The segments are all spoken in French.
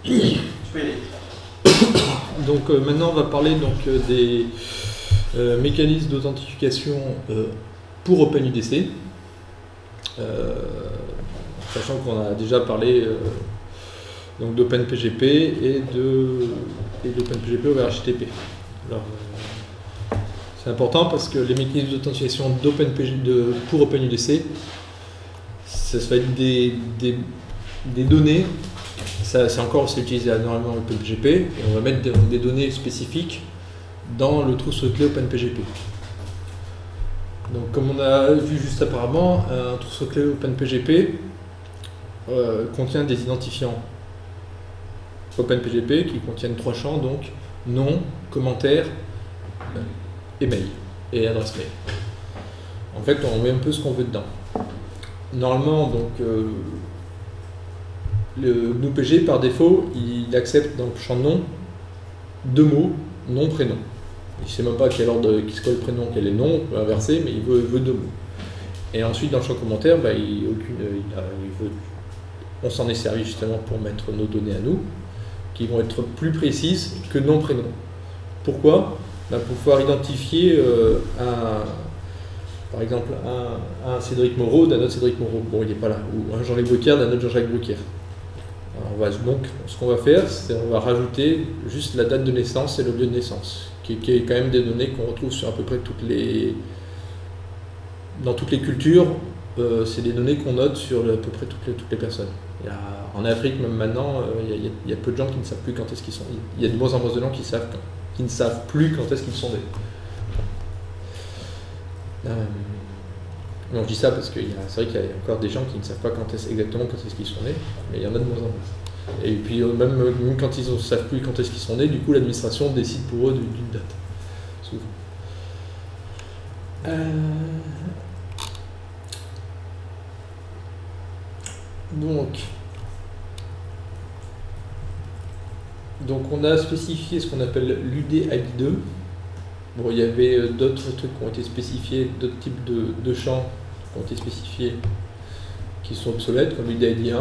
Donc maintenant on va parler des mécanismes d'authentification pour OpenUDC, sachant qu'on a déjà parlé d'OpenPGP et d'OpenPGP over HTTP. Alors, c'est important parce que les mécanismes d'authentification pour OpenUDC, ça va être des données. C'est encore utilisé énormément OpenPGP, et on va mettre des données spécifiques dans le trousseau de clés OpenPGP. Donc, comme on a vu juste auparavant, un trousseau de clés OpenPGP contient des identifiants OpenPGP qui contiennent 3 champs, donc nom, commentaire, email et adresse mail. En fait, on met un peu ce qu'on veut dedans. Normalement, donc, le GNU-PG, par défaut, il accepte dans le champ nom 2 mots, nom, prénom. Il ne sait même pas quel ordre qui se colle prénom, quel est nom, on peut inverser, mais il veut 2 mots. Et ensuite, dans le champ commentaire, on s'en est servi justement pour mettre nos données à nous, qui vont être plus précises que nom, prénom. Pourquoi ? Pour pouvoir identifier par exemple un Cédric Moreau d'un autre Cédric Moreau. Bon, il n'est pas là. Ou un Jean-Luc Bruckère d'un autre Jean-Jacques Bruckère. Donc, ce qu'on va faire, c'est qu'on va rajouter juste la date de naissance et le lieu de naissance, qui est quand même des données qu'on retrouve sur à peu près dans toutes les cultures. C'est des données qu'on note sur à peu près toutes les personnes. En Afrique, même maintenant, il y a peu de gens qui ne savent plus quand est-ce qu'ils sont nés. Il y a de moins en moins de gens qui ne savent plus quand est-ce qu'ils sont nés. Je dis ça parce que c'est vrai qu'il y a encore des gens qui ne savent pas exactement quand est-ce qu'ils sont nés, mais il y en a de moins en moins. Et puis même quand ils ne savent plus quand est-ce qu'ils sont nés, du coup l'administration décide pour eux d'une date. Souvent. Donc on a spécifié ce qu'on appelle l'UDID2. Bon, il y avait d'autres trucs qui ont été spécifiés, d'autres types de champs qui ont été spécifiés qui sont obsolètes, comme l'UDID1.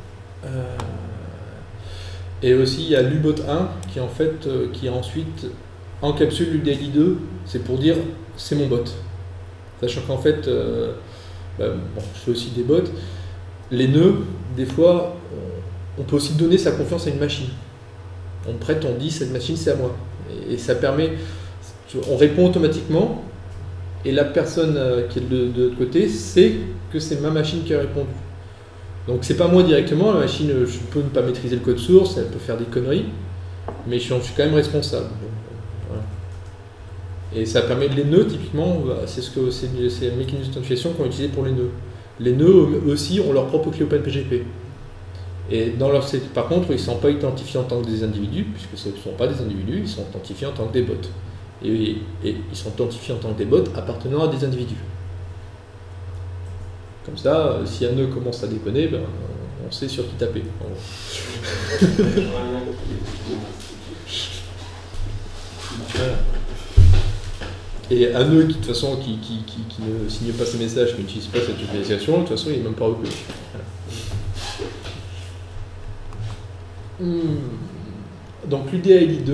Et aussi il y a l'UBOT1 qui ensuite encapsule l'UDID2, c'est pour dire c'est mon bot. Sachant qu'en fait, je fais aussi des bots. Les nœuds, des fois, on peut aussi donner sa confiance à une machine. On prête, on dit cette machine c'est à moi. Et ça permet, on répond automatiquement, et la personne qui est de l'autre côté sait que c'est ma machine qui a répondu. Donc c'est pas moi directement, la machine, je peux ne pas maîtriser le code source, elle peut faire des conneries, mais je suis quand même responsable. Voilà. Et ça permet les nœuds, typiquement, c'est les mécanismes d'authentification qu'on utilise pour les nœuds. Les nœuds aussi ont leur propre clé OpenPGP. Et par contre, ils ne sont pas identifiés en tant que des individus, puisque ce ne sont pas des individus, ils sont identifiés en tant que des bots. Et ils sont identifiés en tant que des bots appartenant à des individus. Comme ça, si un nœud commence à déconner, on sait sur qui taper. Voilà. Et un nœud qui, de toute façon, qui ne signe pas ses messages, qui n'utilise pas cette utilisation, de toute façon, il n'est même pas reconnu. Voilà. Donc l'UDID2,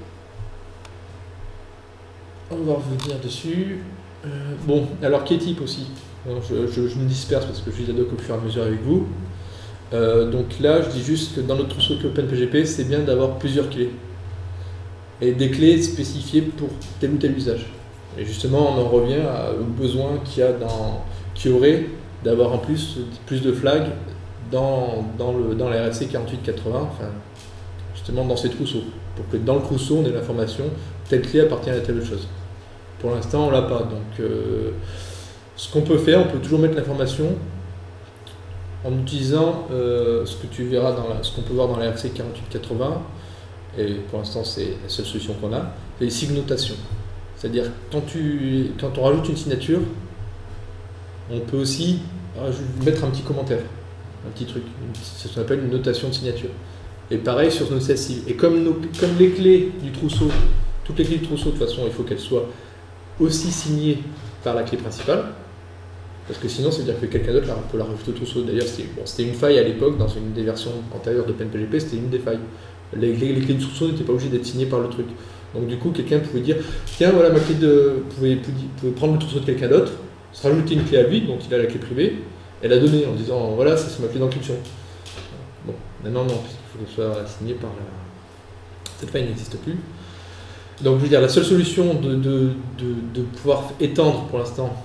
on va revenir dessus. Alors K-type aussi. Alors, je me disperse parce que je lis la doc au fur et à mesure avec vous. Donc là, je dis juste que dans notre trousseau de OpenPGP, c'est bien d'avoir plusieurs clés. Et des clés spécifiées pour tel ou tel usage. Et justement, on en revient au besoin qu'il y aurait d'avoir en plus de flags dans la RFC 4880, enfin, justement dans ces trousseaux, pour que dans le trousseau, on ait l'information, telle clé appartient à telle chose. Pour l'instant, on ne l'a pas. Donc, ce qu'on peut faire, on peut toujours mettre l'information en utilisant ce que tu verras ce qu'on peut voir dans la RFC 4880, et pour l'instant, c'est la seule solution qu'on a, c'est les signotations. C'est-à-dire, quand on rajoute une signature, on peut aussi mettre un petit commentaire, un petit truc. C'est ce qu'on appelle une notation de signature. Et pareil sur nos celles-ci. Et comme les clés du trousseau, toutes les clés du trousseau, de toute façon, il faut qu'elles soient aussi signées par la clé principale. Parce que sinon, ça veut dire que quelqu'un d'autre peut la rajouter au trousseau. D'ailleurs, c'était une faille à l'époque, dans une des versions antérieures d'OpenPGP, c'était une des failles. Les clés du trousseau n'étaient pas obligées d'être signées par le truc. Donc du coup, quelqu'un pouvait dire, tiens, voilà ma clé pouvait prendre le trousseau de quelqu'un d'autre, se rajouter une clé à lui, donc il a la clé privée, et la donner en disant, voilà, ça c'est ma clé d'encryption. Bon, maintenant non, puisqu'il faut que ce soit signé par cette faille n'existe plus. Donc je veux dire, la seule solution de pouvoir étendre pour l'instant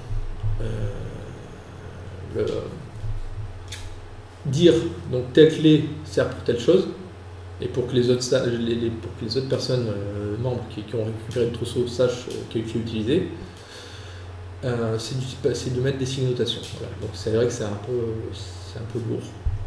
dire donc telle clé sert pour telle chose, et pour que les autres personnes membres qui ont récupéré le trousseau sachent quelle clé utiliser, c'est de mettre des signes de notation. Voilà. Donc c'est vrai que c'est un peu lourd.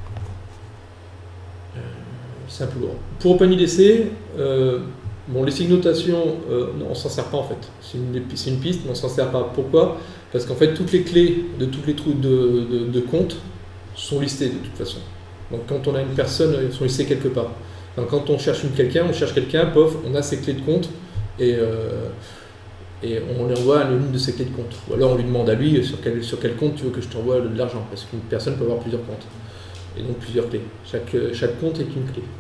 C'est un peu lourd. Pour OpenIDC, les signes de notation, on s'en sert pas en fait. C'est une piste, mais on s'en sert pas. Pourquoi ? Parce qu'en fait, toutes les clés de tous les trous de compte sont listées de toute façon. Donc quand on a une personne, elles sont listées quelque part. Donc, quand on cherche quelqu'un, pof, on a ses clés de compte et on lui envoie une de ses clés de compte. Ou alors on lui demande à lui sur quel compte tu veux que je t'envoie de l'argent, parce qu'une personne peut avoir plusieurs comptes et donc plusieurs clés. Chaque compte est une clé.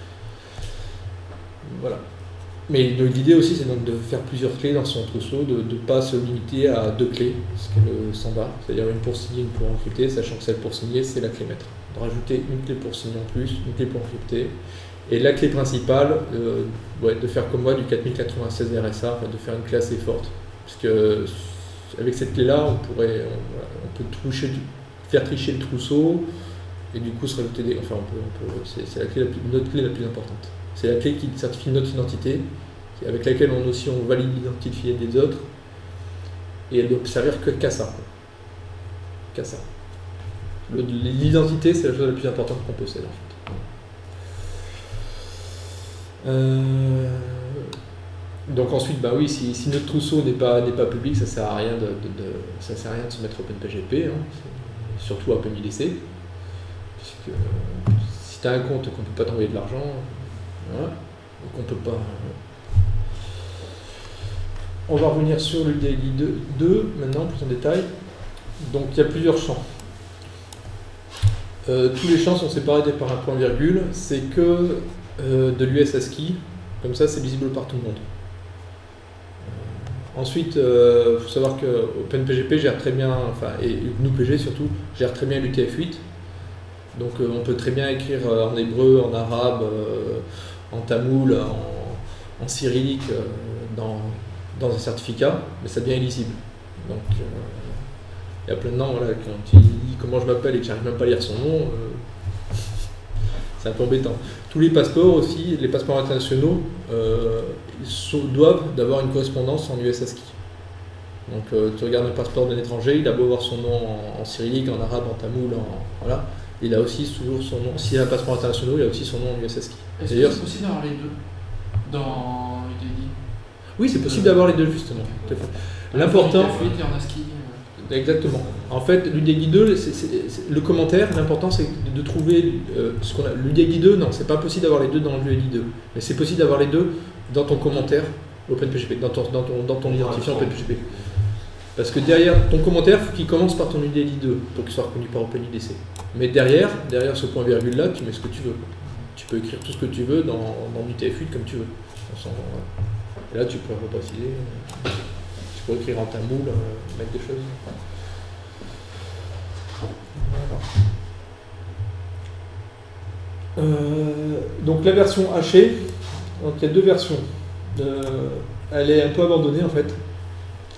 Voilà. Mais l'idée aussi, c'est donc de faire plusieurs clés dans son trousseau, de ne pas se limiter à 2 clés, ce qui est le standard, c'est-à-dire une pour signer, une pour encrypter, sachant que celle pour signer, c'est la clé maître. De rajouter une clé pour signer en plus, une clé pour encrypter. Et la clé principale, de faire comme moi du 4096 RSA, de faire une clé assez forte. Parce que avec cette clé-là, on peut faire tricher le trousseau et du coup se rajouter des. Enfin, c'est notre clé la plus importante. C'est la clé qui certifie notre identité, avec laquelle on valide l'identité des autres, et elle doit servir qu'à ça. Qu'à ça. L'identité, c'est la chose la plus importante qu'on possède en fait. Donc ensuite, si notre trousseau n'est pas public, ça sert à rien de se mettre OpenPGP, surtout à OpenIDC, puisque si tu as un compte qu'on ne peut pas t'envoyer de l'argent, voilà, donc on peut pas. On va revenir sur le DLI 2 maintenant, plus en détail. Donc il y a plusieurs champs. Tous les champs sont séparés par un point virgule, c'est que de l'US ASCII, comme ça c'est visible par tout le monde. Ensuite, il faut savoir que OpenPGP gère très bien, et GNU-PG surtout, gère très bien l'UTF-8. Donc on peut très bien écrire en hébreu, en arabe, en tamoul, en cyrillique dans un certificat, mais ça devient illisible. Donc il y a plein de noms, voilà, quand il dit comment je m'appelle et que j'arrive même pas à lire son nom, c'est un peu embêtant. Tous les passeports aussi, les passeports internationaux, doivent d'avoir une correspondance en US ASCII. Donc tu regardes un passeport d'un étranger, il a beau avoir son nom en cyrillique, en arabe, en tamoul, voilà, il a aussi toujours son nom. S'il a un passeport international, il a aussi son nom en US ASCII. Est-ce que c'est possible d'avoir les deux dans UDD ? Oui, c'est possible d'avoir les deux justement. Tout à fait. L'important. Et en ASCII. Exactement. En fait, l'UDI 2, le commentaire, l'important c'est de trouver ce qu'on a. L'UDI 2, non, c'est pas possible d'avoir les deux dans l'UDI 2, mais c'est possible d'avoir les deux dans ton commentaire OpenPGP, dans ton identifiant OpenPGP. Parce que derrière ton commentaire, il faut qu'il commence par ton UDI 2 pour qu'il soit reconnu par OpenIDC. Mais derrière ce point virgule là, tu mets ce que tu veux. Tu peux écrire tout ce que tu veux dans UTF-8 comme tu veux. Et là, tu peux repréciser. Tu peux écrire en tamoul, mettre des choses. Voilà. Donc la version hachée, donc il y a deux versions. Elle est un peu abandonnée en fait. Pourquoi ?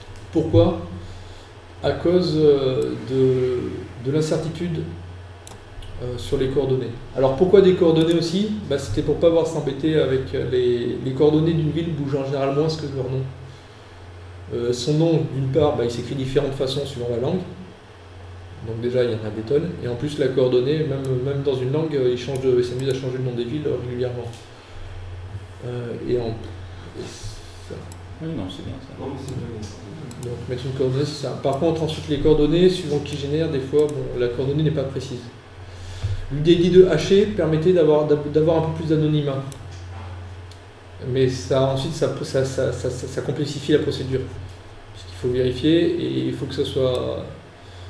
À cause de l'incertitude sur les coordonnées. Alors pourquoi des coordonnées aussi ? C'était pour ne pas avoir à s'embêter avec les coordonnées d'une ville bougent en général moins que leur nom. Son nom, d'une part, il s'écrit de différentes façons suivant la langue. Donc déjà, il y en a des tonnes. Et en plus, la coordonnée, même dans une langue, ils s'amusent à changer le nom des villes régulièrement. Oui, non, c'est bien ça. Donc mettre une coordonnée, c'est ça. Par contre, ensuite, les coordonnées, suivant qui génère, des fois, la coordonnée n'est pas précise. L'UDI2 haché permettait d'avoir un peu plus d'anonymat. Mais ensuite, ça complexifie la procédure. Puisqu'il faut vérifier et il faut que ce soit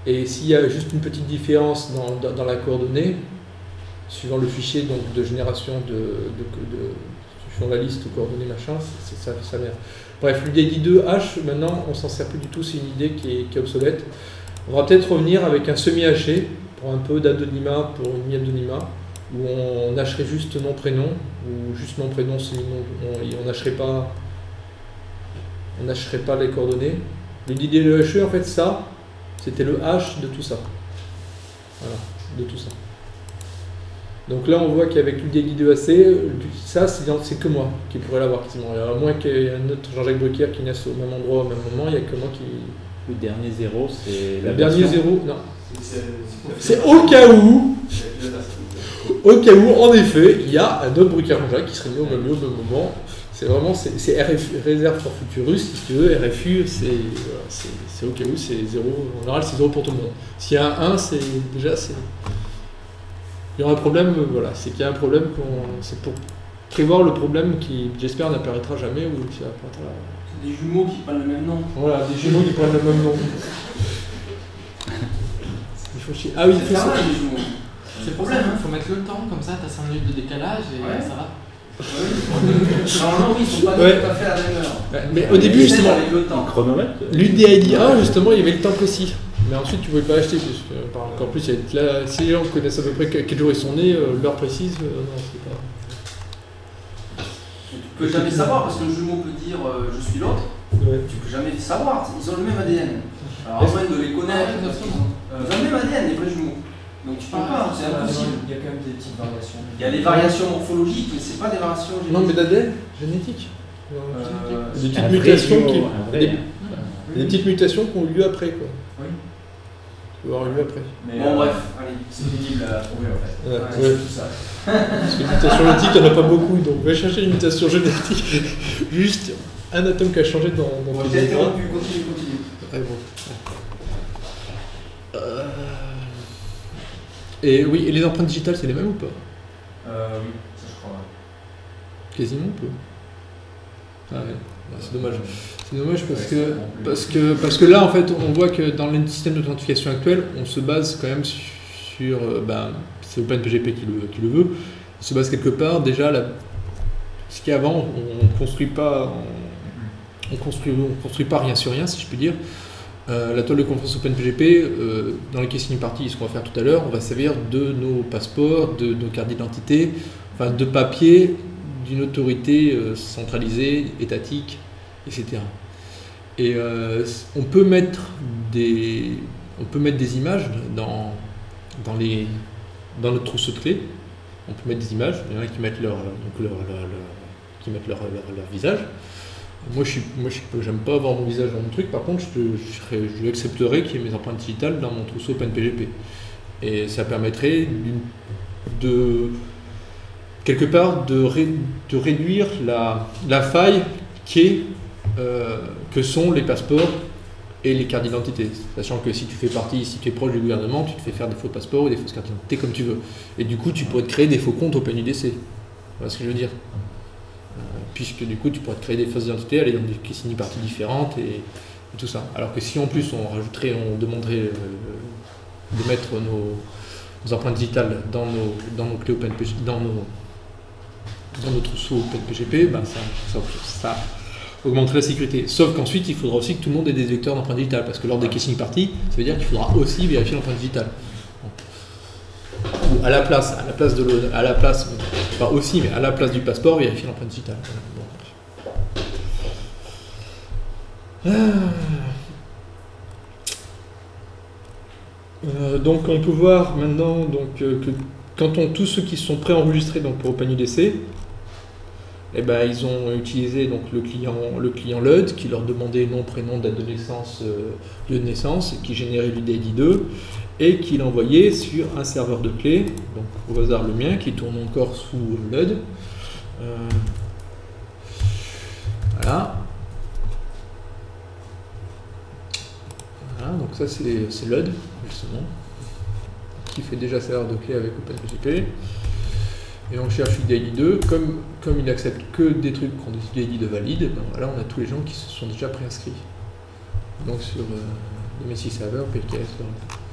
Et s'il y a juste une petite différence dans la coordonnée, suivant le fichier donc, de génération suivant la liste de coordonnées machin, ça merde. Bref, l'UDID2H, maintenant, on s'en sert plus du tout, c'est une idée qui est obsolète. On va peut-être revenir avec un semi-haché, pour un peu d'anonymat, pour une mi-anonymat, où on hacherait juste nom-prénom, ou juste nom-prénom, semi-nom, on hacherait pas les coordonnées. L'UDID2HE, en fait, ça, c'était le H de tout ça. Voilà, de tout ça. Donc là, on voit qu'avec l'UDID2AC, ça, c'est que moi qui pourrais l'avoir quasiment. À moins qu'il y ait un autre Jean-Jacques Bruckner qui naisse au même endroit, au même moment, il n'y a que moi qui... Le dernier 0, c'est la Le dernier version. 0, non. C'est au cas où, en effet, il y a un autre Bruckner Jean-Jacques qui serait né au même lieu, au même moment. C'est vraiment, c'est RFU, réserve for futurus, si tu veux. RFU, c'est au cas où, c'est 0. En général, c'est 0 pour tout le monde. S'il y a un 1, c'est déjà, c'est... Il y aura un problème, voilà, c'est qu'il y a un problème, c'est pour prévoir le problème qui, j'espère, n'apparaîtra jamais ou qui apparaîtra. C'est des jumeaux qui prennent le même nom. Voilà, des jumeaux qui prennent le même nom. Il faut chier. Ah oui, il faut ça. Les jumeaux. C'est le problème, il faut mettre le temps, comme ça t'as 5 minutes de décalage et Ouais. ça va. Normalement, ils sont pas Ouais. tout à fait à la même heure. Ouais, mais au début, justement, avec le temps. Chronomètre. l'UDID 1, justement, il y avait le temps précis. Mais ensuite, tu ne pouvais pas acheter, puisque, encore plus, il y a là, si les gens connaissent à peu près quel jour ils sont nés, l'heure précise, non, c'est pas. Tu peux jamais savoir parce que le jumeau peut dire je suis l'autre. Ouais. Tu peux jamais savoir. Ils ont le même ADN. Alors, à moins de les connaître, ils ont le même ADN, les vrais jumeaux. Donc tu peux pas, c'est impossible. Il y a quand même des petites variations. Il y a les variations morphologiques, mais c'est pas des variations génétiques. Non, mais d'ADN génétique. Des petites Un vrai mutations jumeau, qui. un vrai. Des petites mutations qui ont eu lieu après, quoi. Oui. Qui ont eu lieu après. Mais Bon, bref, allez. c'est pénible à trouver en fait. Ouais, Ouais, ouais. c'est tout ça. Parce que les mutations génétiques, il n'y en a pas beaucoup, donc va chercher une mutation génétique. Juste un atome qui a changé dans Bon, tes j'ai gènes. interrompu, continue. Ouais, bon. Et oui, et les empreintes digitales, c'est les mêmes ou pas? Oui, ça je crois. Quasiment peu. Ah ouais, c'est dommage. C'est dommage parce que là, en fait, on voit que dans les systèmes d'authentification actuels, on se base quand même sur... c'est OpenPGP qui le veut. On se base quelque part, déjà, ce qu'avant, on ne construit pas... On construit pas rien sur rien, si je puis dire. La toile de confiance OpenPGP, dans les case parties, ce qu'on va faire tout à l'heure, on va servir de nos passeports, de nos cartes d'identité, enfin de papier d'une autorité centralisée, étatique, etc. Et on peut mettre des images dans notre trousseau de clés. On peut mettre des images, il y en a qui mettent leur visage. Moi, j'aime pas avoir mon visage dans mon truc. Par contre, je accepterais qu'il y ait mes empreintes digitales dans mon trousseau OpenPGP. Et ça permettrait quelque part de réduire la faille que sont les passeports et les cartes d'identité. Sachant que si tu es proche du gouvernement, tu te fais faire des faux passeports ou des fausses cartes d'identité comme tu veux. Et du coup, tu pourrais te créer des faux comptes OpenUDC. Voilà ce que je veux dire. Puisque du coup tu pourrais te créer des fausses identités, aller dans des case parties différentes et tout ça. Alors que si en plus on demanderait de mettre nos empreintes digitales dans nos clés OpenPGP, dans nos trousseaux OpenPGP, ben ça augmenterait la sécurité. Sauf qu'ensuite il faudra aussi que tout le monde ait des vecteurs d'empreintes digitales, parce que lors des case parties, ça veut dire qu'il faudra aussi vérifier l'empreinte digitale. Ou à la place pas aussi, mais à la place du passeport, vérifier l'empreinte digitale. Donc on peut voir maintenant que quand tous ceux qui sont préenregistrés pour OpenUDC, eh ben, ils ont utilisé donc, le client LUD qui leur demandait nom, prénom, date de naissance, lieu de naissance, et qui générait l'UDID2 et qui l'envoyait sur un serveur de clés, donc au hasard le mien, qui tourne encore sous LUD. Voilà. Voilà, donc ça c'est LUD, justement, qui fait déjà serveur de clés avec OpenPGP. Et on cherche UDID2, comme il n'accepte que des trucs qui ont des UDID2 valides, ben voilà, on a tous les gens qui se sont déjà préinscrits. Donc sur les Messi serveurs, PKS,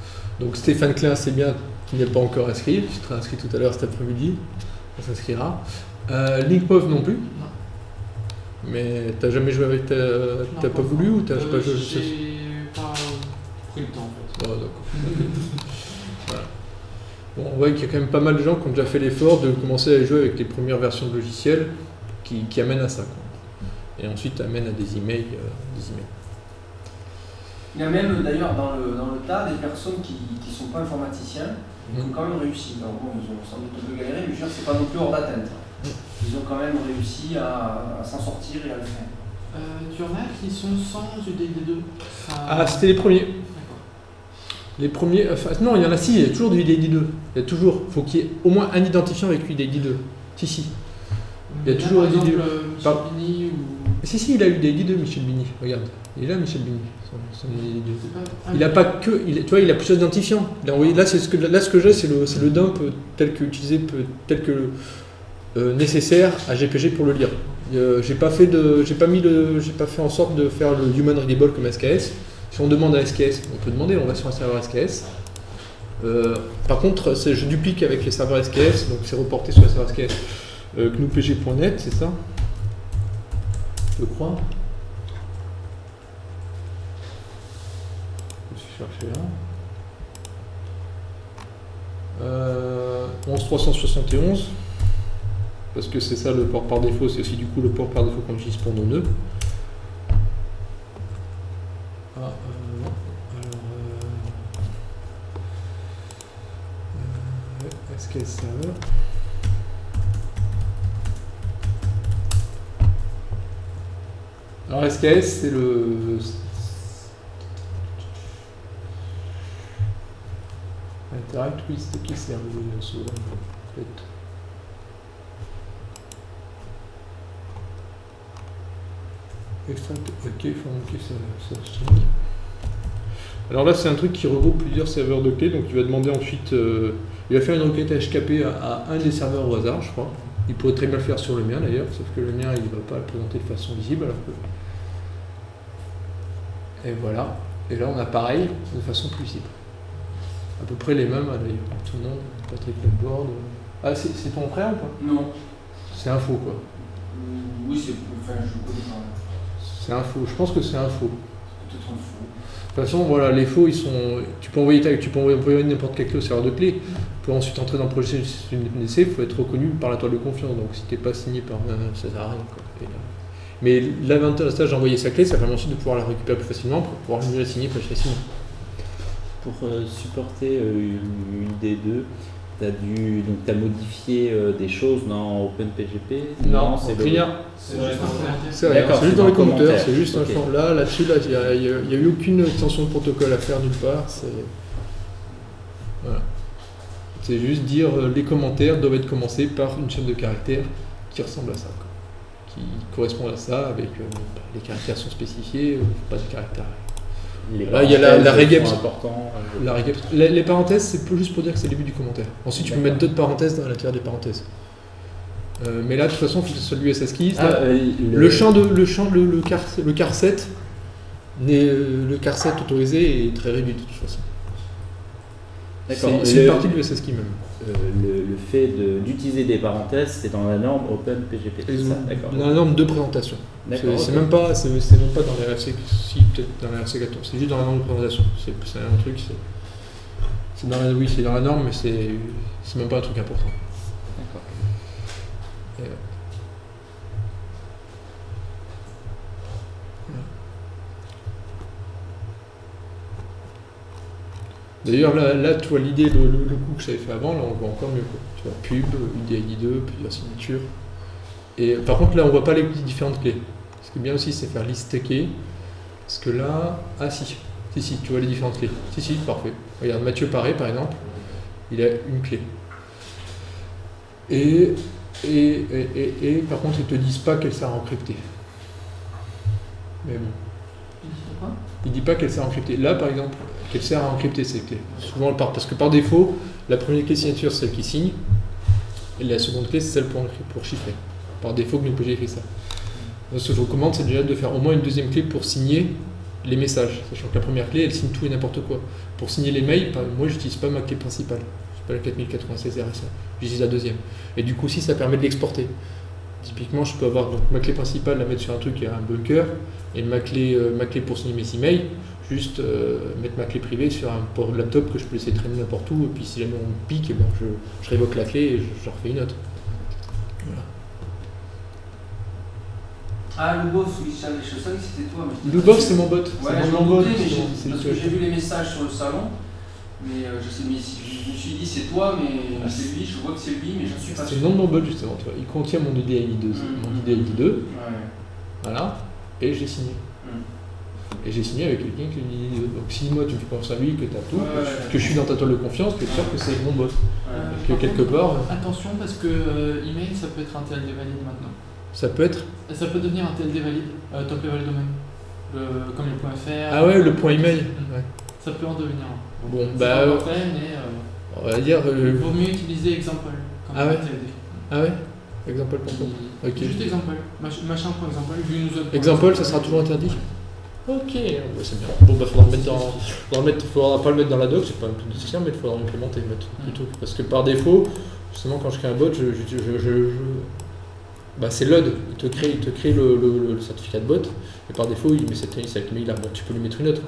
Donc Stéphane Klein, c'est bien qu'il n'est pas encore inscrit. Tu seras inscrit tout à l'heure cet après-midi. On s'inscrira. Linkmov non plus. Non. Mais t'as jamais joué avec t'as pas voulu ou t'as pas joué? J'ai pas pris le temps en fait. Oh, d'accord. Voilà. Bon, on voit qu'il y a quand même pas mal de gens qui ont déjà fait l'effort de commencer à jouer avec les premières versions de logiciels qui amènent à ça, quoi. Et ensuite amènent à des emails. Il y a même d'ailleurs dans le tas des personnes qui ne sont pas informaticiens, qui ont quand même réussi. Alors bon, ils ont sans doute un peu galéré, mais je veux dire, c'est pas non plus hors d'atteinte. Ils ont quand même réussi à s'en sortir et à le faire. Tu en as qui sont sans UDID2. Ah, c'était les premiers. D'accord. Les premiers. Enfin, non, il y en a il y a toujours du UDID2. Il y a toujours. Il faut qu'il y ait au moins un identifiant avec UDID2. Si. Il y a toujours par exemple UDID2. Michel Bini ou. Si, il a eu UDID2, Michel Bini. Regarde. Il est là, Michel Bini. Son UDID2. Il a pas que. Tu vois, il a plusieurs identifiants. Il a envoyé, là, ce que j'ai, c'est le dump tel que utilisé, tel que nécessaire à GPG pour le lire. J'ai pas fait en sorte de faire le human readable comme SKS. Si on demande à SKS, on peut demander, on va sur un serveur SKS. Par contre, je duplique avec les serveurs SKS, donc c'est reporté sur le serveur SKS GNUPG.net, c'est ça? Je crois. Je vais chercher là. 11371. Parce que c'est ça le port par défaut, c'est aussi du coup le port par défaut qu'on utilise pour nos nœuds. Non. Alors, SKS serveur. Alors SKS, c'est le... Interact, oui, c'est qui c'est peut-être. Extract, ok, faut ça string. Alors là, c'est un truc qui regroupe plusieurs serveurs de clés, donc il va demander ensuite, il va faire une requête HKP à un des serveurs au hasard, je crois. Il pourrait très bien le faire sur le mien d'ailleurs, sauf que le mien, il ne va pas le présenter de façon visible. Alors que... Et voilà. Et là, on a pareil, de façon plus visible. À peu près les mêmes, d'ailleurs. Tout le monde, Patrick Ledboard. Ah, c'est ton frère ou pas? Non. C'est un faux, quoi. Oui, c'est. Enfin, je connais pas. C'est un faux, je pense que c'est un faux. Peut-être un faux. De toute façon, voilà, les faux, ils sont. Tu peux envoyer n'importe quelle clé au serveur de clé. Pour ensuite entrer dans le projet NDC, il faut être reconnu par la toile de confiance. Donc si tu n'es pas signé par ça sert à rien. Quoi. Mais l'avantage d'envoyer sa clé, ça permet ensuite de pouvoir la récupérer plus facilement pour pouvoir mieux la signer plus facilement. Pour supporter UD2, tu as modifié des choses dans OpenPGP? Non, c'est rien. C'est juste un commentaire. C'est rien, c'est juste dans les commentaires, c'est juste un champ. Là-dessus, il n'y a eu aucune extension de protocole à faire nulle part. Voilà. C'est juste dire les commentaires doivent être commencés par une chaîne de caractères qui ressemble à ça, quoi. Qui correspond à ça, avec les caractères sont spécifiés, pas de caractères. Là, il y a la regep. Les parenthèses, c'est juste pour dire que c'est le début du commentaire. Ensuite, tu peux mettre d'autres parenthèses à l'intérieur des parenthèses. Mais là, de toute façon, il faut que ce soit l'USS keys. Le car 7 autorisé est très réduit de toute façon. D'accord. C'est une partie de l'USS key même. Le fait d'utiliser des parenthèses, c'est dans la norme OpenPGP. C'est ça, d'accord. Dans la norme de présentation. C'est même pas dans les RFC, si peut-être dans la RFC 14. C'est juste dans la norme de présentation. C'est un truc. C'est dans la norme, mais c'est même pas un truc important. D'accord. D'ailleurs, là, tu vois l'idée, le coup que j'avais fait avant, là, on voit encore mieux, quoi. Tu vois, pub, UDID2, plusieurs signatures. Et par contre, là, on voit pas les différentes clés. Ce qui est bien aussi, c'est faire liste key. Parce que là, si, tu vois les différentes clés. Si, parfait. Regarde, Mathieu Paré, par exemple, il a une clé. Et par contre, ils te disent pas qu'elle sert à encrypter. Mais bon. Il dit pas qu'elle sert à encrypter. Là, par exemple, qu'elle sert à encrypter ces clés. Souvent, parce que par défaut, la première clé signature, c'est celle qui signe, et la seconde clé, c'est celle pour chiffrer. Par défaut, GNUPG fait ça. Donc, ce que je vous recommande, c'est déjà de faire au moins une deuxième clé pour signer les messages, sachant que la première clé, elle signe tout et n'importe quoi. Pour signer les mails, moi, j'utilise pas ma clé principale. C'est pas la 4096 RSA. J'utilise la deuxième. Et du coup, aussi, ça permet de l'exporter. Typiquement, je peux avoir donc, ma clé principale, la mettre sur un truc qui a un bunker, et ma clé pour signer mes emails, juste mettre ma clé privée sur un port de laptop que je peux laisser traîner n'importe où, et puis si jamais on me pique, eh ben, je révoque la clé et je refais une autre. Voilà. Ah, Lubov, oui, je savais que c'était toi. Lubov, c'est mon bot. Ouais, c'est je mon m'en bot. doutais, parce que j'ai vu les messages sur le salon, mais je me suis dit c'est toi, mais c'est lui, je vois que c'est lui, mais je ne suis pas sûr. C'est le nom de mon bot justement, tu vois. Il contient mon UDID 2, mon UDID 2. Ouais. Voilà, et j'ai signé. Et j'ai signé avec quelqu'un qui me dit donc si moi tu me fais confiance à lui, que tu as tout, que je suis dans ta toile de confiance, tu es sûr que c'est mon bot. Que quelque part. Attention parce que email ça peut être un TLD valide maintenant. Ça peut être. Ça peut devenir un TLD valide, top level domain. Comme le .fr. Ah ouais, le point email. Ouais. Ça peut en devenir un. Bon, c'est bah. pas parfait, mais. On va dire. Il vaut mieux utiliser example comme ah ouais. TLD. Ah ouais. Exemple pour toi. Ok. Juste example. Machin.example. Example, ça sera toujours interdit. Ok, ouais, c'est bien. Bon, bah, faudra pas le mettre dans la doc, c'est pas un peu nécessaire, mais il faudra l'implémenter plutôt. Parce que par défaut, justement, quand je crée un bot, bah, c'est LUD, il te crée le certificat de bot, et par défaut, il met cette mail là. Bon, tu peux lui mettre une autre.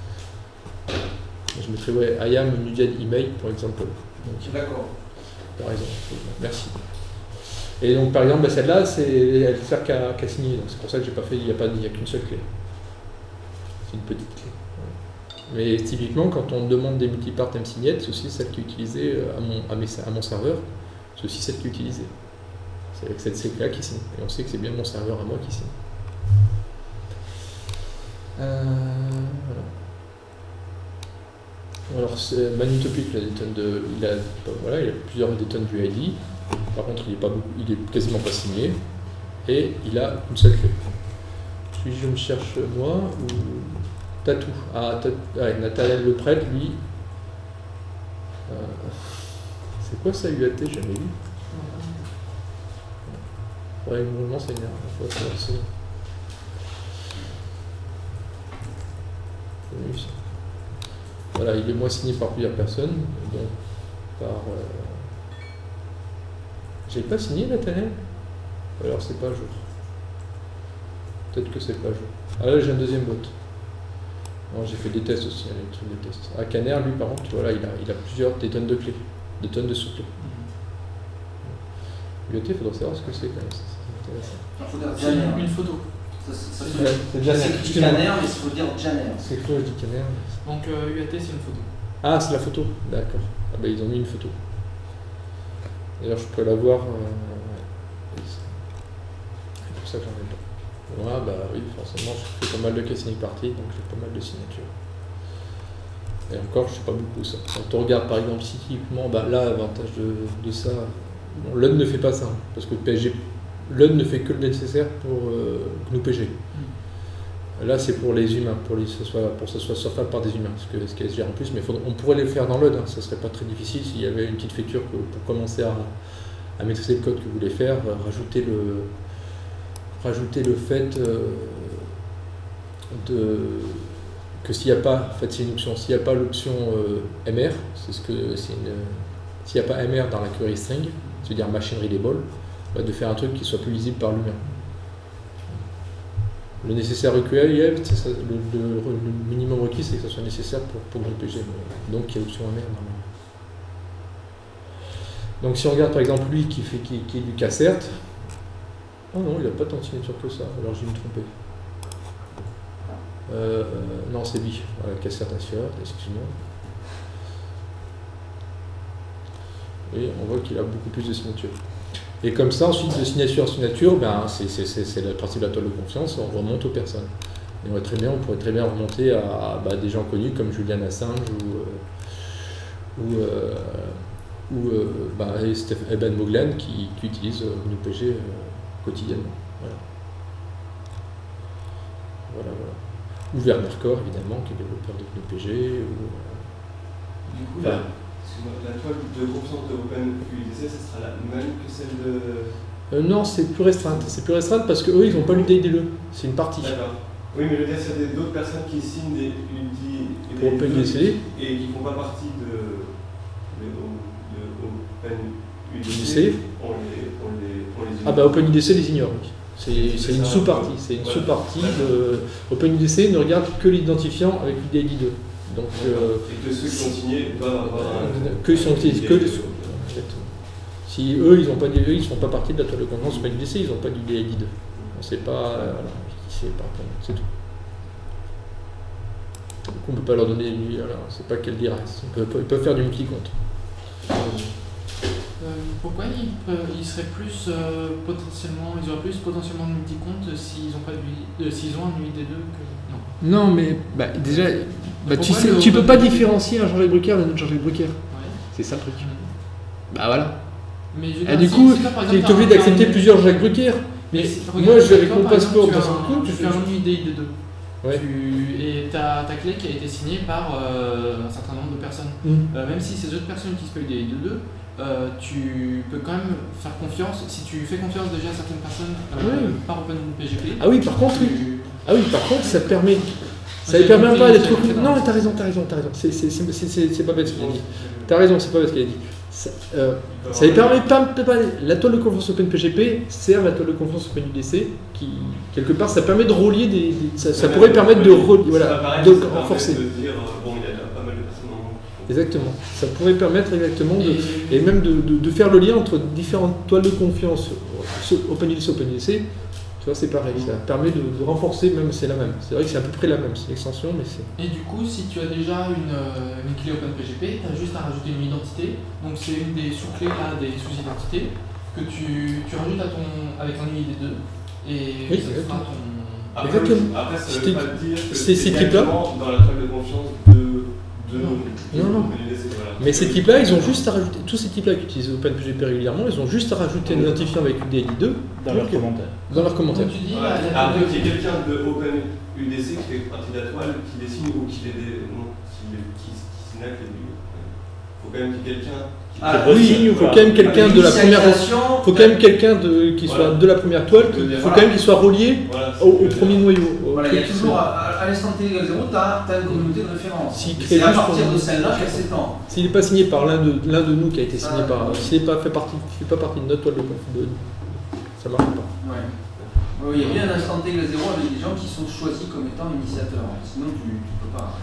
Je mettrais, I am Nudiad email, pour exemple. D'accord. Par exemple, merci. Et donc, par exemple, bah, celle-là, elle sert qu'à signer, donc c'est pour ça que j'ai pas fait, il n'y a qu'une seule clé. Une petite clé. Mais typiquement, quand on demande des multipart msignet, c'est aussi celle qui est utilisée à mon serveur. C'est aussi celle qui est utilisée. C'est avec cette clé-là qui signe. Et on sait que c'est bien mon serveur à moi qui signe. Voilà. Alors, Manutopic, il a plusieurs détonnes du ID. Par contre, il est quasiment pas signé. Et il a une seule clé. Puis je me cherche moi ou Tatou. Nathanaël Le Prêtre, lui. C'est quoi ça, UAT? J'ai jamais vu. Ouais, il me l'enseigne. Voilà, il est moins signé par plusieurs personnes. Donc, j'ai pas signé Nathanaël? Alors, c'est pas à jour. Peut-être que c'est pas à jour. Ah là, j'ai un deuxième bot. Non, j'ai fait des tests aussi, des tests. À Caner, lui, par contre, voilà, il a plusieurs des tonnes de clés, des tonnes de sous-clés. UAT, il faudra savoir ce que c'est quand même, c'est intéressant. Il faut dire Janer. Une photo. C'est Janer, mais il faut dire Janer. C'est quoi, je dis Caner? Donc UAT, c'est une photo. Ah, c'est la photo, d'accord. Ah bah ils ont mis une photo. D'ailleurs, je peux la voir. C'est pour ça que j'en ai pas. Voilà, bah oui, forcément, je fais pas mal de casting party, donc j'ai pas mal de signatures. Et encore, je sais pas beaucoup ça. Quand on regarde par exemple si typiquement, bah là, l'avantage de ça, bon, LUD ne fait pas ça, parce que LUD ne fait que le nécessaire pour GNU PG. Là, c'est pour les humains, pour que ce soit surfable par des humains, ce qui est en plus, mais on pourrait le faire dans LUD, ça serait pas très difficile s'il y avait une petite feature pour commencer à maîtriser le code que vous voulez faire, rajouter le fait que s'il n'y a pas, en fait c'est une option, s'il n'y a pas l'option MR, s'il n'y a pas MR dans la query string, c'est-à-dire machine readable, de faire un truc qui soit plus lisible par l'humain. Le nécessaire require, c'est ça, le minimum requis, c'est que ça soit nécessaire pour le PG, donc il y a l'option MR normalement. Donc si on regarde par exemple lui qui est du Cassert, oh non, il n'a pas tant de signature que ça, alors j'ai me trompé. Non, c'est lui, voilà, Cassert Assure, excuse-moi. Et on voit qu'il a beaucoup plus de signatures. Et comme ça, ensuite, de signature en signature, ben, c'est la partie de la toile de confiance, on remonte aux personnes. Et on pourrait très bien remonter à des gens connus comme Julian Assange ou Eben Bogdan qui utilise GNU-PG quotidiennement. Voilà. Ou Werner Kor, évidemment, qui est développeur de GNU-PG. Du coup, la toile de confiance de OpenQIDC, ce sera la même que celle de... Non, c'est plus restreinte. C'est plus restreinte parce qu'eux, ils n'ont pas l'UDID-LE. C'est une partie. D'accord. Oui, mais je veux dire, s'il y a d'autres personnes qui signent des UDI Pour OpenUDC et qui ne font pas partie de UDC. on les Ah bah OpenUDC les ignore, oui. C'est une sous-partie. C'est une sous-partie de OpenUDC ne regarde que l'identifiant avec UDID 2. Donc, et que ceux qui ont signé doivent avoir que ils sont que les si eux ils ne font pas partie de la toile de confiance OpenUDC, ils n'ont pas d'UDID 2. On sait pas, voilà, c'est tout. Donc on ne peut pas leur donner, alors, c'est pas quel DRS. Ils peuvent faire du multi-compte. Pourquoi ils seraient plus potentiellement, ils auraient plus potentiellement de multi-compte s'ils ont un UID2 que non. Non, mais déjà, tu peux pas différencier un Jean-Jacques Brucker d'un autre Jean-Jacques Brucker. Ouais. C'est ça le truc. Bah voilà. Mais je veux Et dire, du coup, si toi, par tu es exemple, obligé d'accepter plusieurs Jacques Brucker. Mais moi, je vais avec mon passeport dans un coup. Tu fais un UID2. Ouais. Et ta clé qui a été signée par un certain nombre de personnes. Même si ces autres personnes qui se payent des UID2, tu peux quand même faire confiance, si tu fais confiance déjà à certaines personnes par OpenPGP. Ah oui, par contre, ça permet. Ça ne permet pas d'être. Non, mais t'as raison. C'est pas bête ce qu'il a dit. T'as raison, c'est pas bête ce qu'il a dit. Ça ne permet pas. La toile de confiance OpenPGP sert à la toile de confiance OpenUDC qui, quelque part, ça permet de relier ça pourrait permettre de relier. Voilà, de renforcer. Exactement. Ça pourrait permettre exactement et même de faire le lien entre différentes toiles de confiance OpenUDC, OpenUDC. Tu vois, c'est pareil. Ça permet de renforcer, même c'est la même. C'est vrai que c'est à peu près la même, c'est l'extension, mais c'est. Et du coup, si tu as déjà une clé OpenPGP, tu as juste à rajouter une identité. Donc c'est une des sous-clés là, des sous-identités que tu rajoutes avec ton UID2 et ça fera ton. Après, ça ne veut pas dire que ces types-là dans la toile de confiance non. Mais ces types-là, ils ont juste à rajouter, tous ces types-là qui utilisent OpenPGP régulièrement, ils ont juste à rajouter un identifiant avec UDID2 dans leurs commentaires. Donc tu dis, après, qu'il y ait quelqu'un de OpenUDC qui fait partie de la toile, qui les signe ou qui signe la clé. Il faut quand même qu'il y ait quelqu'un il faut quand même quelqu'un de la première. Faut quand même quelqu'un qui soit de la première toile, il faut quand même qu'il soit relié au premier noyau. Voilà, il y a toujours, à l'instant T égale 0, tu as une communauté de référence. C'est à partir de celle-là qu'elle s'étend. S'il n'est pas signé par l'un de nous qui a été signé par. S'il n'est pas fait partie de notre toile de ça ne marche pas. Oui, il y a bien un instant T égale 0 avec des gens qui sont choisis comme étant initiateurs. Sinon, tu ne peux pas.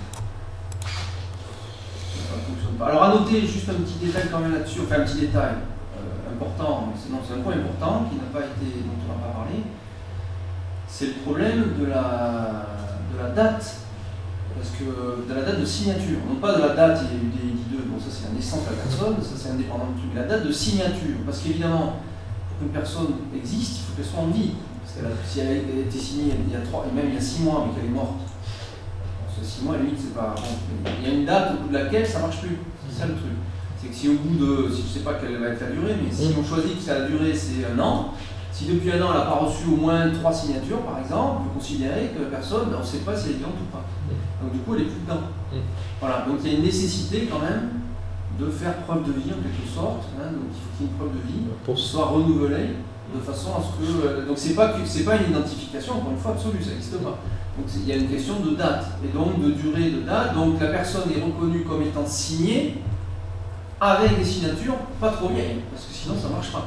Ça ne fonctionne pas. Alors, à noter juste un petit détail quand même là-dessus, enfin un petit détail important, c'est un point important dont on n'a pas parlé. C'est le problème de la date, parce que de la date de signature, non pas de la date UDID2, bon ça c'est la naissance de la personne, ça c'est indépendant du truc, mais la date de signature, parce qu'évidemment, pour qu'une personne existe, il faut qu'elle soit en vie, parce que si elle a été signée il y a 3, et même il y a 6 mois, mais qu'elle est morte, ce 6 mois à la limite c'est pas... Bon, il y a une date au bout de laquelle ça marche plus, c'est ça le truc. C'est que si au bout de, je sais pas quelle va être la durée, mais si on choisit que la durée c'est 1 an, si depuis 1 an elle n'a pas reçu au moins 3 signatures par exemple, on peut considérer que la personne, on ne sait pas si elle est vivante ou pas. Donc du coup elle n'est plus dedans. Voilà, donc il y a une nécessité quand même de faire preuve de vie en quelque sorte, donc il faut qu'il y ait une preuve de vie pour soit renouvelée de façon à ce que... donc c'est pas une identification, encore une fois, absolue, ça n'existe pas. Donc il y a une question de date, et donc de durée de date, donc la personne est reconnue comme étant signée avec des signatures pas trop vieilles, parce que sinon ça ne marche pas.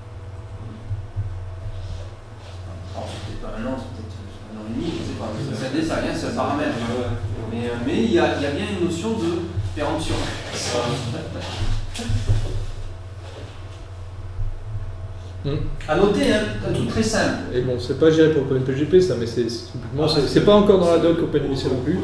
Alors c'est peut-être pas 1 an, c'est peut-être 1 an et demi, je ne sais pas, c'est un détail, c'est un paramètre. Mais il y a bien une notion de péremption. À noter, un truc très simple. Et bon, c'est pas géré pour OpenPGP ça, mais c'est pas encore dans la doc OpenUDC non plus.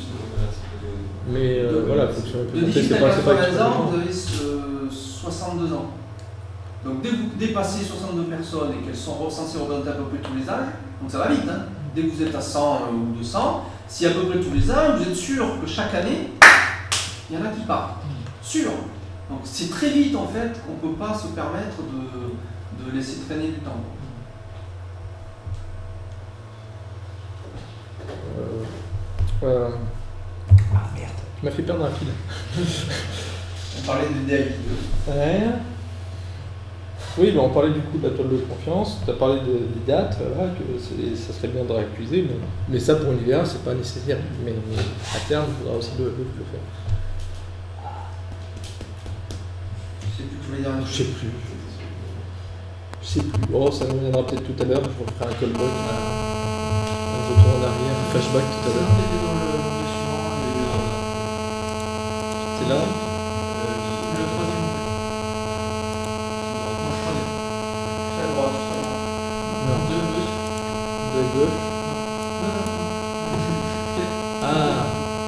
Mais voilà, fonction de 18 à 80 ans, vous avez 62 ans. Donc dès que vous dépassez 62 personnes et qu'elles sont censées représenter à peu près tous les âges, donc ça va vite, hein. Dès que vous êtes à 100 ou 200, si à peu près tous les âges, vous êtes sûr que chaque année, il y en a qui partent. Sûr. Donc c'est très vite en fait qu'on ne peut pas se permettre de laisser traîner du temps. Ah merde, tu m'as fait perdre un fil. On parlait de DID2. Ouais. Oui, on parlait du coup de la toile de confiance, tu as parlé des dates, voilà, que ça serait bien de réaccuser, mais ça pour une IVA, c'est pas nécessaire. Mais à terme, il faudra aussi le faire. Je sais plus. Oh, ça nous reviendra peut-être tout à l'heure, je vous ferai un callback, un retour en arrière, un flashback tout à l'heure. C'est là. Le troisième. De gauche. Ah.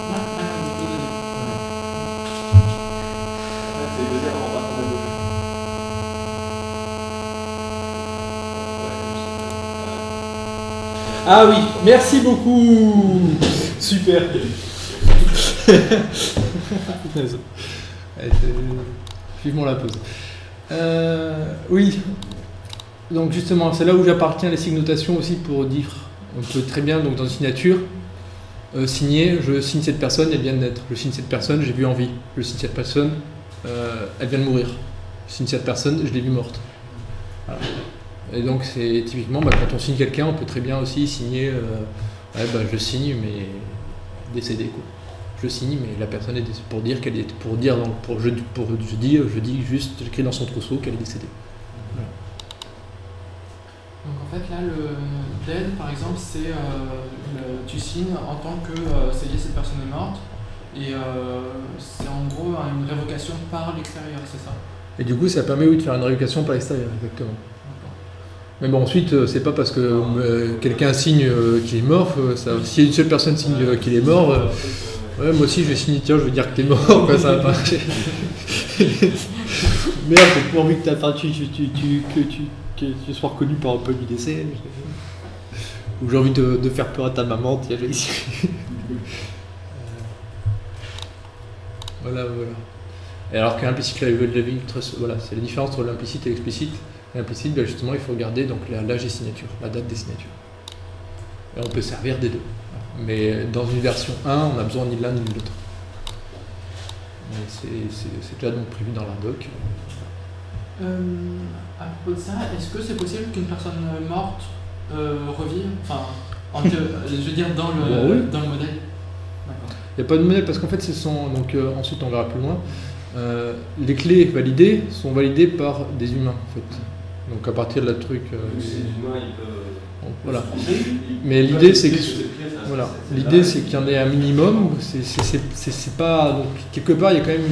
C'est le deuxième en partant de gauche. Ah oui, merci beaucoup. Super. Vivement la pause. Oui. Donc justement, c'est là où j'appartiens à les signotations aussi pour dire. On peut très bien, donc dans une signature, signer, je signe cette personne, elle vient de naître. Je signe cette personne, j'ai vu en vie. Je signe cette personne, elle vient de mourir. Je signe cette personne, je l'ai vue morte. Voilà. Et donc c'est typiquement, quand on signe quelqu'un, on peut très bien aussi signer, je signe, mais décédé quoi. Je signe, mais la personne est décédée. Pour dire qu'elle est, je dis juste, j'écris dans son trousseau qu'elle est décédée. Voilà. Donc en fait là, le dead par exemple, c'est tu signes en tant que ça y est, cette personne est morte, et c'est en gros une révocation par l'extérieur, c'est ça? Et du coup, ça permet de faire une révocation par l'extérieur, exactement. Mais bon, ensuite, c'est pas parce que quelqu'un signe qu'il est mort, si une seule personne signe qu'il est mort, ouais, moi aussi je vais signer, tiens, je veux dire que t'es mort, quoi, ça va pas marcher. Merde, j'ai plus envie que tu sois reconnu par un peu du décès. Ou j'ai envie de faire peur à ta maman, tiens, j'ai ici. Voilà. Et alors qu'implicite, voilà, c'est la différence entre l'implicite et l'explicite. L'implicite, justement, il faut regarder donc l'âge des signatures, la date des signatures. Et on peut servir des deux. Mais dans une version 1, on n'a besoin ni de l'un ni de l'autre. C'est déjà donc prévu dans la doc. À propos de ça, est-ce que c'est possible qu'une personne morte revive, je veux dire dans le modèle? D'accord. Il n'y a pas de modèle parce qu'en fait, ensuite on verra plus loin. Les clés validées sont validées par des humains en fait. Donc à partir de la truc. Les humains ils peuvent. Voilà. Mais l'idée c'est que c'est qu'il y en ait un minimum. C'est pas donc quelque part il y a quand même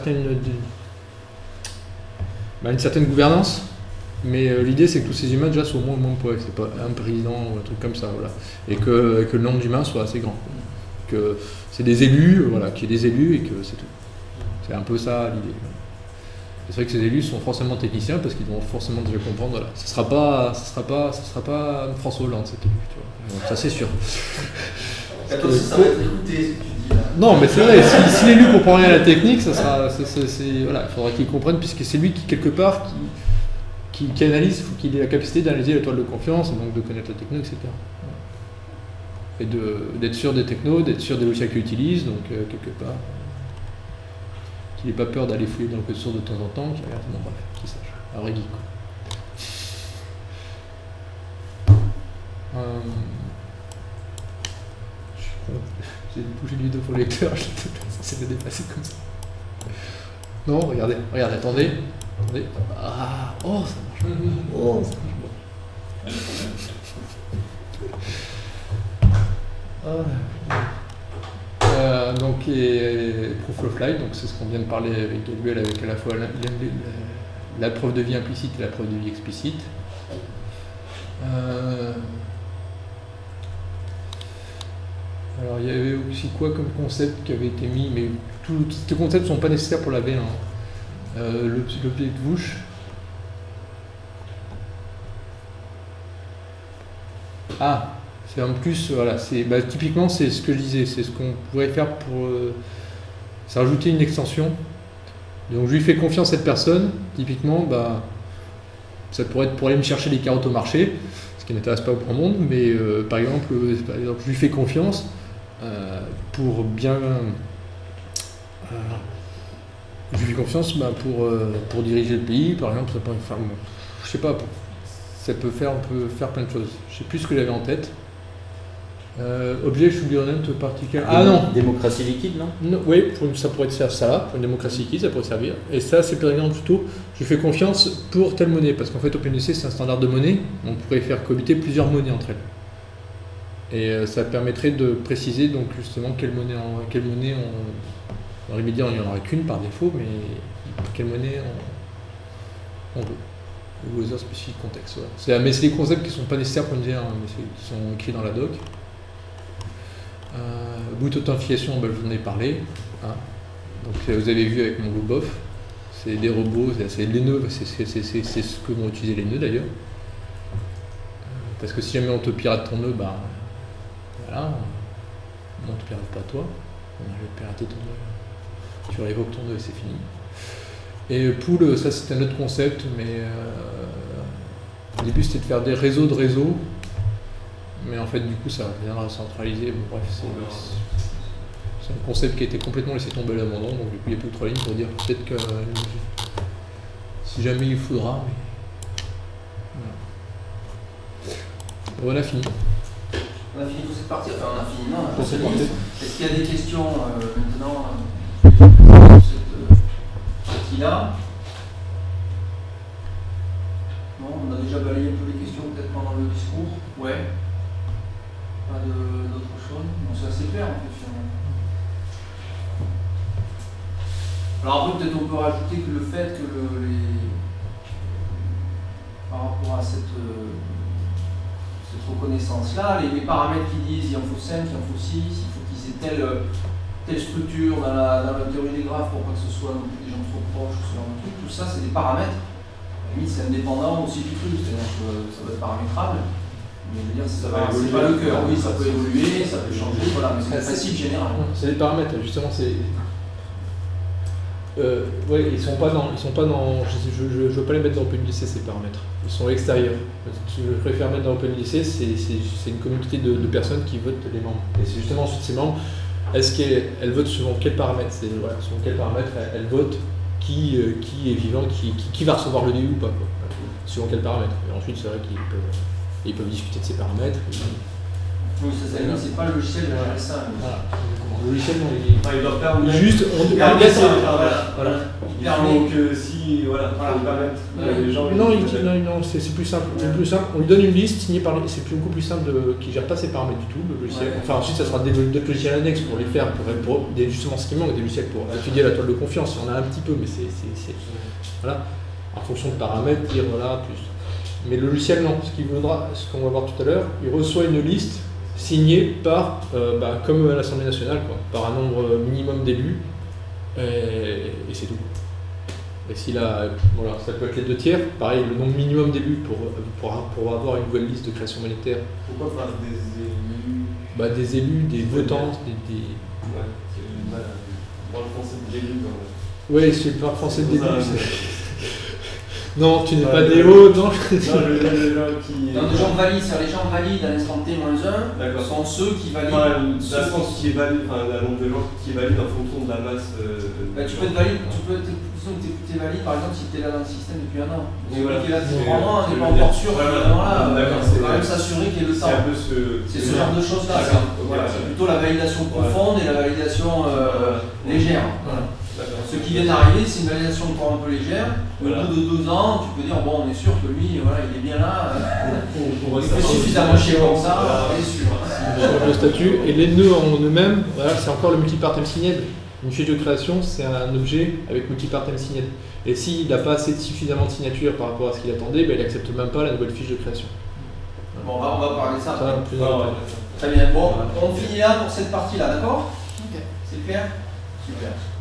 une certaine gouvernance. Mais l'idée c'est que tous ces humains déjà soient au moins pour c'est pas un président ou un truc comme ça, voilà. Et que le nombre d'humains soit assez grand. Que c'est des élus, qu'il y ait des élus et que c'est tout. C'est un peu ça l'idée. C'est vrai que ces élus sont forcément techniciens parce qu'ils vont forcément déjà comprendre. Voilà. Ce sera pas François Hollande cet élu, tu vois. Donc, ça c'est sûr. Attends, ça va être écouté ce que tu dis là. Non, mais c'est vrai. Si l'élu comprend rien à la technique, ça sera. Voilà, il faudra qu'il comprenne puisque c'est lui qui quelque part qui analyse, il faut qu'il ait la capacité d'analyser la toile de confiance et donc de connaître la techno, etc. Et d'être sûr des technos, d'être sûr des logiciels qu'il utilise, donc quelque part. Qu'il n'ait pas peur d'aller fouiller dans le code source de temps en temps, qu'il regarde, bon bref, qu'il sache. Un vrai geek, quoi. Je suis con. J'ai bougé le vidéo pour le lecteur, j'étais censé le dépasser comme ça. Non, regardez, attendez. Ah, oh, ça marche. Oh, ça marche. Donc, Proof of Life, donc c'est ce qu'on vient de parler avec Gabriel, avec à la fois la preuve de vie implicite et la preuve de vie explicite. Alors, il y avait aussi quoi comme concept qui avait été mis, mais tous ces concepts ne sont pas nécessaires pour la V1. L'objet de Woosh. Ah, c'est en plus, voilà, typiquement c'est ce que je disais, c'est ce qu'on pourrait faire pour c'est rajouter une extension. Donc je lui fais confiance à cette personne, typiquement, ça pourrait être pour aller me chercher des carottes au marché, ce qui n'intéresse pas au grand monde, mais par exemple, je lui fais confiance pour bien. Je lui fais confiance pour diriger le pays, par exemple, je sais pas, on peut faire plein de choses. Je sais plus ce que j'avais en tête. Object should be oriented to particular. Ah non. Démocratie liquide, non? Oui, ça pourrait être ça là, pour une démocratie liquide, ça pourrait servir. Et ça, c'est par exemple plutôt, je fais confiance pour telle monnaie, parce qu'en fait OpenBSD c'est un standard de monnaie, on pourrait faire cohabiter plusieurs monnaies entre elles. Et ça permettrait de préciser donc justement quelle monnaie dans les médias il n'y en aura qu'une par défaut, mais quelle monnaie on veut. Ou other specific context. Voilà. Mais c'est des concepts qui ne sont pas nécessaires pour une VR, mais qui sont écrits dans la doc. Boot authentification, je vous en ai parlé. Hein. Donc vous avez vu avec mon Bobof, c'est des robots, c'est les nœuds, c'est ce que vont utiliser les nœuds d'ailleurs. Parce que si jamais on te pirate ton nœud, voilà, on ne te pirate pas toi, on arrive à pirater ton nœud, tu révoques ton nœud et c'est fini. Et pool, ça c'est un autre concept, mais au début c'était de faire des réseaux de réseaux, mais en fait du coup ça viendra centraliser. Bon, bref, c'est un concept qui a été complètement laissé tomber à l'abandon, donc du coup il n'y a plus que 3 lignes pour dire peut-être que si jamais il faudra, mais voilà fini. On a fini pour cette partie, enfin on a fini, non, pour cette partie. Est-ce qu'il y a des questions maintenant sur cette partie-là? Non, on a déjà balayé un peu les questions peut-être pendant le discours. Ouais. Pas d'autre chose. Bon, c'est assez clair en fait finalement. Alors après peut-être on peut rajouter que le fait que par rapport à cette reconnaissance-là, les paramètres qui disent il en faut 5, il en faut 6, il faut qu'ils aient telle structure dans la théorie des graphes pour pas que ce soit non plus des gens trop proches ou ce genre de truc, tout ça c'est des paramètres. À la limite c'est indépendant aussi du truc, c'est-à-dire que ça doit être paramétrable. Mais je veux dire, c'est pas le cœur, oui, ça peut évoluer, ça peut changer, voilà, mais c'est le principe général. C'est des paramètres, justement, c'est. Ouais, ils sont pas dans. Je veux pas les mettre dans OpenBSD ces paramètres. Ils sont extérieurs. Je préfère mettre dans OpenBSD, c'est une communauté de personnes qui votent les membres. Et c'est justement ensuite ces membres, est-ce qu'elles votent selon quels paramètres? Voilà, selon quels paramètres elles votent qui est vivant, qui va recevoir le DU ou pas, quoi. Selon quels paramètres. Et ensuite c'est vrai qu'ils peuvent discuter de ces paramètres. Oui, c'est pas le logiciel de la RSA. Voilà. Le logiciel, non, il doit permettre. Juste, il permet Il permet que si, voilà, les gens. Non, c'est plus simple. On lui donne une liste signée par. C'est beaucoup plus simple qui ne gère pas ses paramètres du tout, le logiciel. Ouais. Enfin, ensuite, ça sera d'autres logiciels annexes pour les faire, pour justement ce qui manque, des logiciels pour étudier la toile de confiance. Il y en a un petit peu, mais c'est. Voilà. En fonction de paramètres, dire voilà, plus. Mais le logiciel, non. Ce qu'on va voir tout à l'heure, il reçoit une liste signée par, comme à l'Assemblée nationale, quoi, par un nombre minimum d'élus, et c'est tout. Et si là, voilà, ça peut être les 2 tiers, pareil, le nombre minimum d'élus pour avoir une nouvelle liste de création monétaire. Pourquoi faire des élus? Des élus, des votants, des... Ouais, c'est mal à voir le concept d'élus. Oui, c'est le français de début. Non, tu n'es pas des hauts, non. Les gens valident, c'est-à-dire les gens valident à l'instant T-1 sont ceux qui valident. L'instance qui est valide, un nombre de gens qui est valide en fonction de la masse. Tu peux être valide, disons que tu es valide par exemple si tu es là dans le système depuis 1 an. Celui qui est là depuis 3 mois, on n'est pas encore sûr qu'il est vraiment là. Il faut quand même s'assurer qu'il y ait le temps. C'est ce genre de choses-là. C'est plutôt la validation profonde et la validation légère. Ceux qui viennent d'arriver, c'est une validation encore un peu légère. Au bout de 2 ans, tu peux dire bon, on est sûr que lui, voilà, il est bien là. Il fait suffisamment chier comme ça, on est sûr. Le statut et les nœuds en eux-mêmes, voilà, c'est encore le multipart MCNet. Une fiche de création, c'est un objet avec multipart MCNet. Et s'il n'a pas assez suffisamment de signatures par rapport à ce qu'il attendait, il n'accepte même pas la nouvelle fiche de création. Bon, on va parler de ça. Très bien. Bon, on finit là pour cette partie-là, d'accord? Ok. C'est clair? Super.